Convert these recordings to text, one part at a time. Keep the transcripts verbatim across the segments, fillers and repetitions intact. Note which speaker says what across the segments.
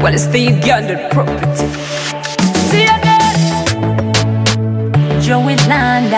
Speaker 1: Well, it's the Uganda property. See you again.
Speaker 2: Joey Landa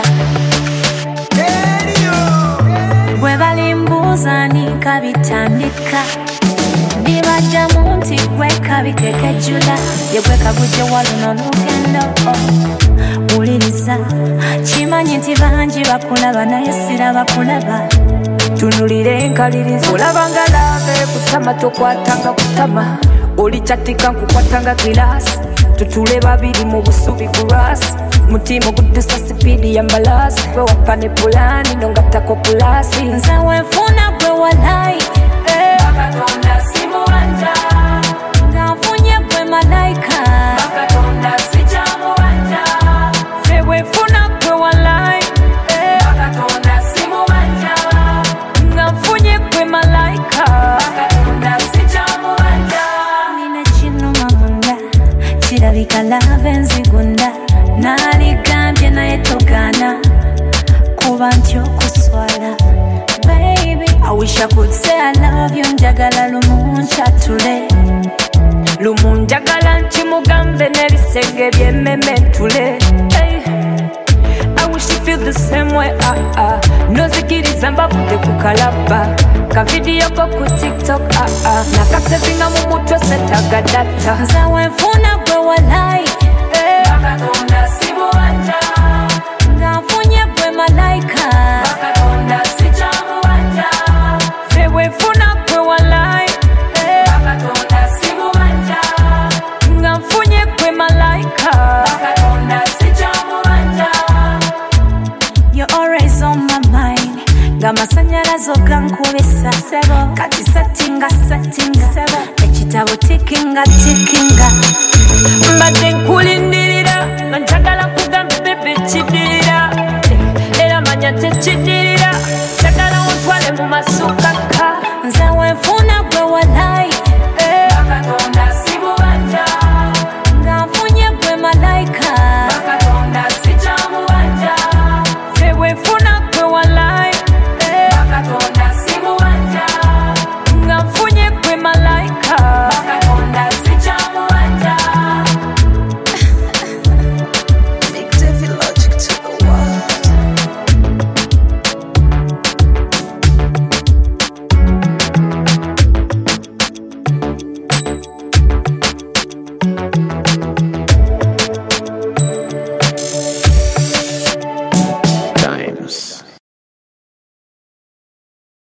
Speaker 2: Bwe balimbuuza nika bitandika Ndibaja munti gweka bitekejula Yegweka gujje waluno lugendo Uliriza Chimanyi nti bangi bakulaba naye siraba kulaba Tunulire nkaliriza Olabanga lave kutama tokwatanga kutama Oli chatika nkukwatanga kilasi Tutule babiri mu busubi kurasi Mutimo kudusa sipidi ya mbalasi Kwe wakane pulani nongatako pulasi Nzawe mfuna kwe walai Bakatonda simu wanja Ngafunye kwe malaika Bakatonda sijamu wanja Sewe mfuna kwe walai Bakatonda simu wanja Ngafunye kwe malaika Bakatonda sijamu wanja Nina chino mamunda Chirabika lave nzigunda Naligambye naye togana Kuba ntyo kuswala Baby, I wish I could say I love you Njagala lumu nchatule Lumu njagala nchimugambe Nebisenge byemementule hey. I wish you feel the same way ah, ah. Nozikiriza mbavude kukalaba Kavidiyo ko ku TikTok ah, ah. Nakasevinga mu mutwe setaga data Nzawe mfuna gwe walai hey. Bakatonda simu wanja Ngafunye gwe malaika Bakatonda sijamu wanja Sewe mfuna gwe walai hey. Bakatonda simu wanja Ngafunye gwe malaika Bakatonda sijamu wanja You're always on my mind Ngamasanyalazo gankubisa sebo Kati settinga settinga sebo Ekitabo tikinga tikinga Mbadde nkulindi